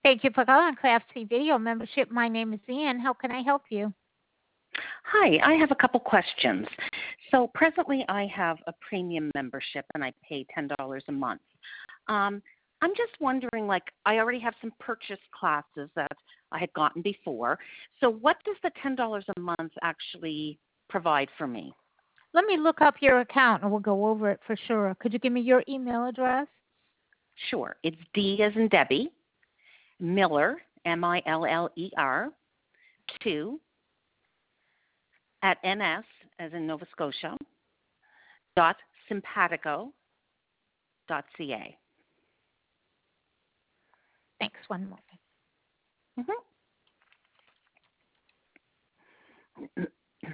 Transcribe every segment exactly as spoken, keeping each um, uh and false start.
Thank you for calling Craftsy Video Membership. My name is Ian. How can I help you? Hi, I have a couple questions. So presently I have a premium membership and I pay ten dollars a month. Um, I'm just wondering, like, I already have some purchase classes that I had gotten before. So what does the ten dollars a month actually provide for me? Let me look up your account and we'll go over it for sure. Could you give me your email address? Sure. It's D as in Debbie, Miller, M I L L E R, two, at N S, as in Nova Scotia, dot simpatico dot C A. Thanks. One moment. Mm-hmm.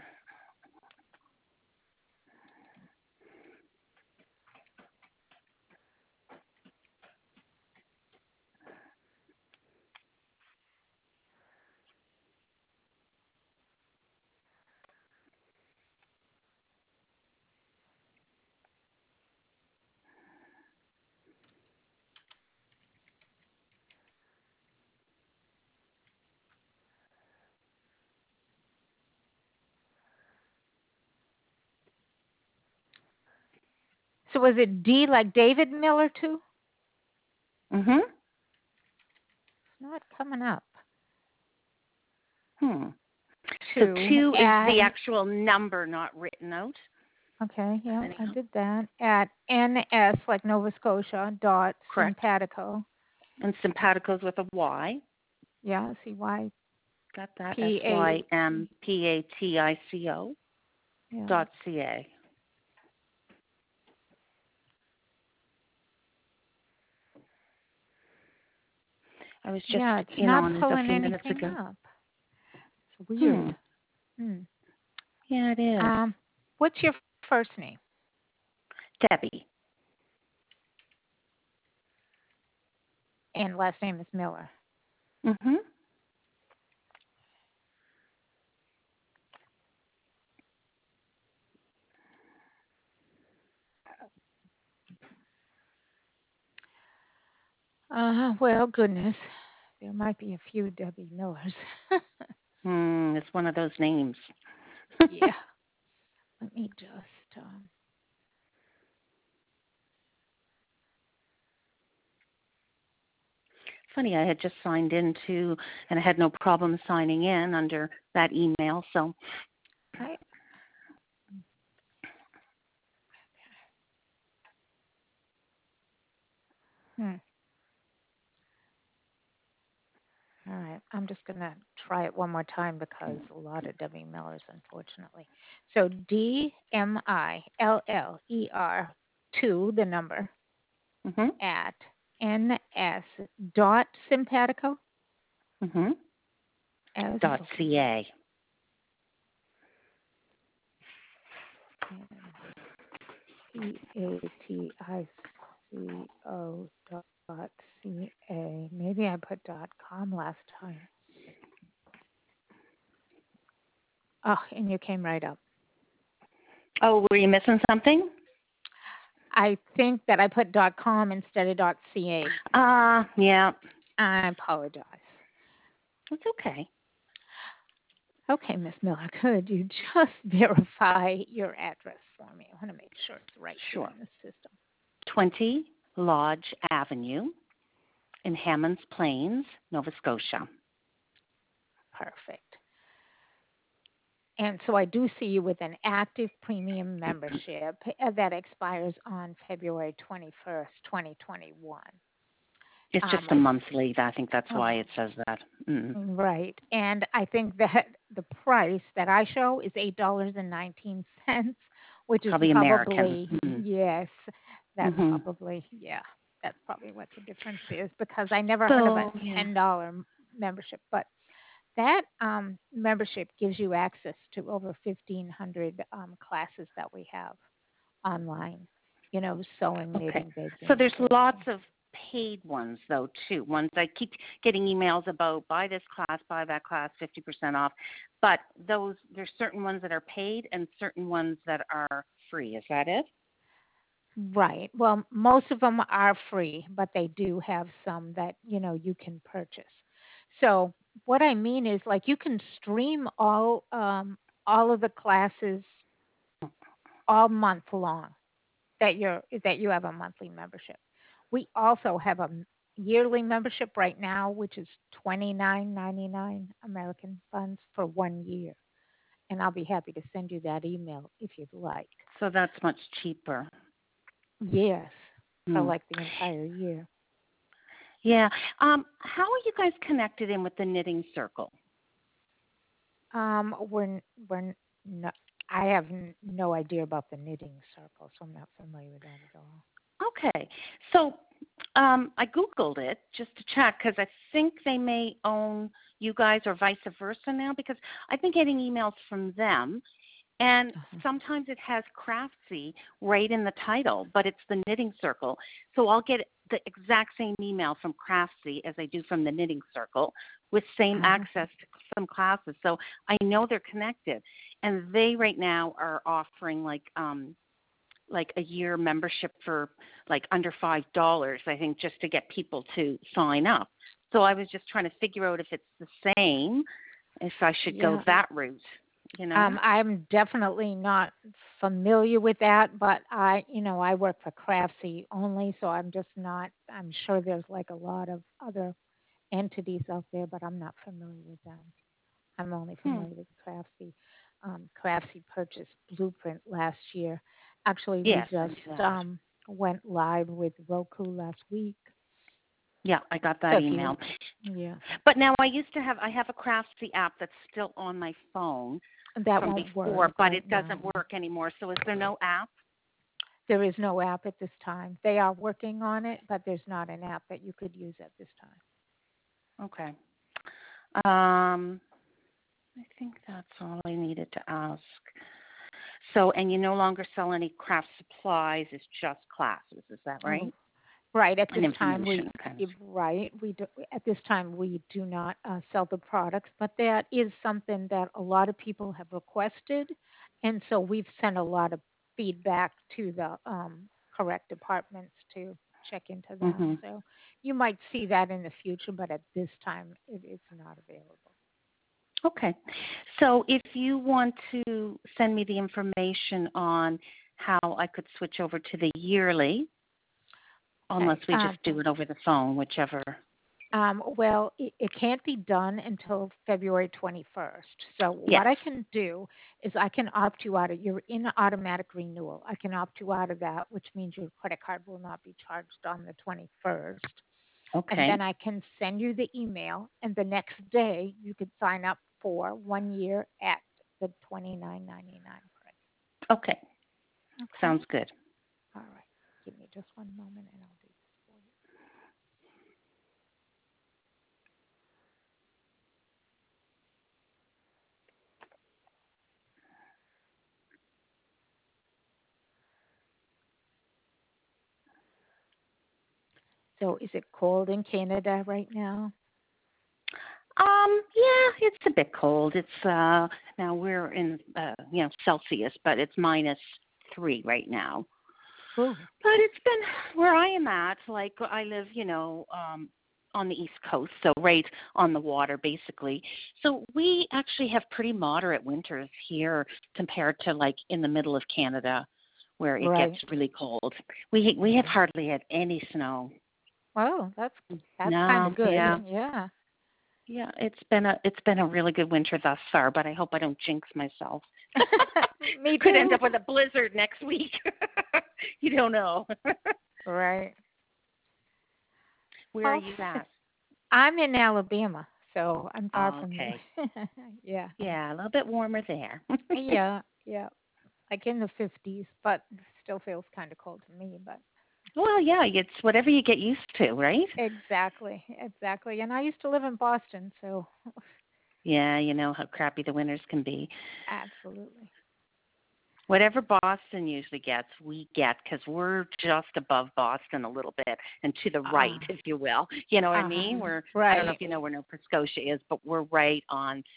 So was it D like David Miller too? Mm-hmm. It's not coming up. Hmm. So Two two is at, the actual number not written out. okay, yeah, I Anyhow. did that. At N S like Nova Scotia dot Correct. simpatico. And simpatico's with a Y. Yeah, C Y Got that. S P A. Y M P A T I C O Yeah. dot C A. I was just Yeah, it's in not on it a pulling few minutes anything ago. up. It's weird. Hmm. Hmm. Yeah, it is. Um, what's your first name? Debbie. And last name is Miller. Mm-hmm. Uh, well, goodness, there might be a few Debbie Millers. Hmm. It's one of those names. Yeah. Let me just. Um, Funny, I had just signed into, and I had no problem signing in under that email. So. I. Hmm. All right. I'm just gonna try it one more time because a lot of Debbie Millers, unfortunately. So D M I L L E R two, the number Mm-hmm. at N S dot simpatico. Mm-hmm. S Dot C A. P A T I C O dot C A. Maybe I put dot com last time. Oh, and you came right up. Oh, were you missing something? I think that I put dot com instead of dot C A. Ah, uh, yeah. I apologize. It's okay. Okay, Miss Miller, could you just verify your address for me? I want to make sure it's right here Sure. in the system. twenty Lodge Avenue in Hammonds Plains, Nova Scotia. Perfect. And so I do see you with an active premium membership uh, that expires on February twenty-first, twenty twenty-one. It's just Um, a I, month late. I think that's why oh, it says that. Mm. right. And I think that the price that I show is eight dollars and nineteen cents, which is Probably American. probably, Mm. yes, that's Mm-hmm. probably, yeah, that's probably what the difference is because I never heard of a So, yeah. ten dollars membership. But that um, membership gives you access to over fifteen hundred um, classes that we have online, you know, sewing, Okay. knitting, So baking, there's lots embroidery. of paid ones, though, too. Ones I keep getting emails about, buy this class, buy that class, fifty percent off. But those, there's certain ones that are paid and certain ones that are free. Is that it? Right. Well, most of them are free, but they do have some that, you know, you can purchase. So, what I mean is like you can stream all um all of the classes all month long that you're that you have a monthly membership. We also have a m- yearly membership right now which is twenty-nine ninety-nine American funds for one year. And I'll be happy to send you that email if you'd like. So that's much cheaper. Yes, for Hmm. like the entire year. Yeah. Um, how are you guys connected in with the knitting circle? Um, we're n- we're n- no, I have n- no idea about the knitting circle, so I'm not familiar with that at all. Okay. So um, I Googled it just to check because I think they may own you guys or vice versa now because I've been getting emails from them. And Uh-huh. sometimes it has Craftsy right in the title, but it's the Knitting Circle. So I'll get the exact same email from Craftsy as I do from the Knitting Circle with same Uh-huh. access to some classes. So I know they're connected. And they right now are offering like um like a year membership for like under five dollars, I think, just to get people to sign up. So I was just trying to figure out if it's the same, if I should go Yeah. that route, you know? Um, I'm definitely not familiar with that, but I, you know, I work for Craftsy only, so I'm just not. I'm sure there's like a lot of other entities out there, but I'm not familiar with them. I'm only Hmm. familiar with Craftsy. Um, Craftsy purchased Blueprint last year. Actually, we Yes, I just knew that. um, went live with Roku last week. Yeah, I got So that if you, email. yeah, But now I used to have I have a Craftsy app that's still on my phone that from won't before, work but right it now. doesn't work anymore. So is there no app? There is no app at this time. They are working on it, but there's not an app that you could use at this time. Okay. Um, I think that's all I needed to ask. So, and you no longer sell any craft supplies, it's just classes, is that Oh, right? right. At And this time, we information kind of. if- right we do, at this time we do not uh, sell the products, but that is something that a lot of people have requested, and so we've sent a lot of feedback to the um, correct departments to check into that. Hmm. So you might see that in the future, but at this time it is not available. Okay. So if you want to send me the information on how I could switch over to the yearly, unless Okay. we just Um, do it over the phone, whichever. Um, well, it, it can't be done until February twenty-first. So Yes. what I can do is I can opt you out of, you're in automatic renewal. I can opt you out of that, which means your credit card will not be charged on the twenty-first. And Okay. then I can send you the email, and the next day you could sign up for one year at the twenty-nine ninety-nine price. Okay. Okay. Sounds good. All right. Give me just one moment and I'll do this for you. So is it cold in Canada right now? Um, yeah, it's a bit cold. It's uh now we're in uh you know Celsius, but it's minus three right now. Oh, But it's been where I am at. Like I live, you know, um, on the East Coast, so right on the water, basically. So we actually have pretty moderate winters here compared to like in the middle of Canada, where it gets right. really cold. We we have Right. hardly had any snow. Oh, that's that's kind No, of good. yeah, Yeah. yeah. It's been a it's been a really good winter thus far, but I hope I don't jinx myself. Me Could end too. up with a blizzard next week. You don't know. Right. Where are Oh, you at? I'm in Alabama, so I'm far Oh, from you. okay. Yeah. Yeah, a little bit warmer there. Yeah. Yeah. Like in the fifties, but still feels kind of cold to me, but Well, yeah, it's whatever you get used to, right? exactly. Exactly. And I used to live in Boston, so Yeah, you know how crappy the winters can be. absolutely. Whatever Boston usually gets, we get because we're just above Boston a little bit and to the right, Ah. if you will. You know what I Uh-huh. mean? We're I don't know Right. if you know where Nova Scotia is, but we're right on.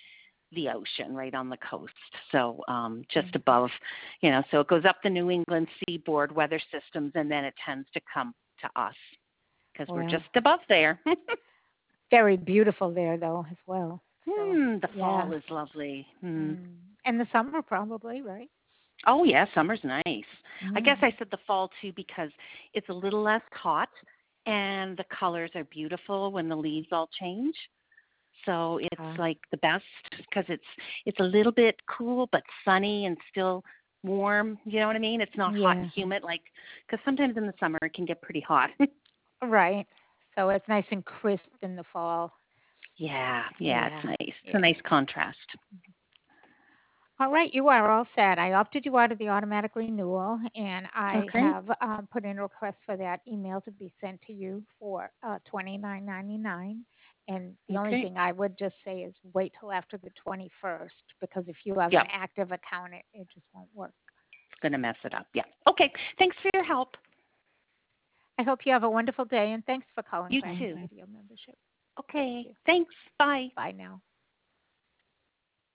the ocean, right on the coast. So um, just Mhm. above, you know, so it goes up the New England seaboard weather systems, and then it tends to come to us because we're Well, just above there. very beautiful there though as well. So Hmm, the yeah. fall is lovely. Hmm. Mm. And the summer probably, right? Oh, yeah, summer's nice. I guess Mm. I said the fall too because it's a little less hot and the colors are beautiful when the leaves all change. So it's Uh, like the best because it's it's a little bit cool but sunny and still warm. You know what I mean? It's not hot and yeah. humid like because sometimes in the summer it can get pretty hot. Right. So it's nice and crisp in the fall. Yeah, yeah, it's Yeah. nice. It's a Yeah. nice contrast. All right, you are all set. I opted you out of the automatic renewal, and I Okay. have um, put in a request for that email to be sent to you for uh, twenty nine ninety nine. And the only Okay. thing I would just say is wait till after the twenty-first, because if you have an Yep. active account, it, it just won't work. It's gonna mess it up. Yeah. Okay. Thanks for your help. I hope you have a wonderful day, and thanks for calling You Planet too. Radio membership. Thank Okay. you. Thanks. Bye. Bye now.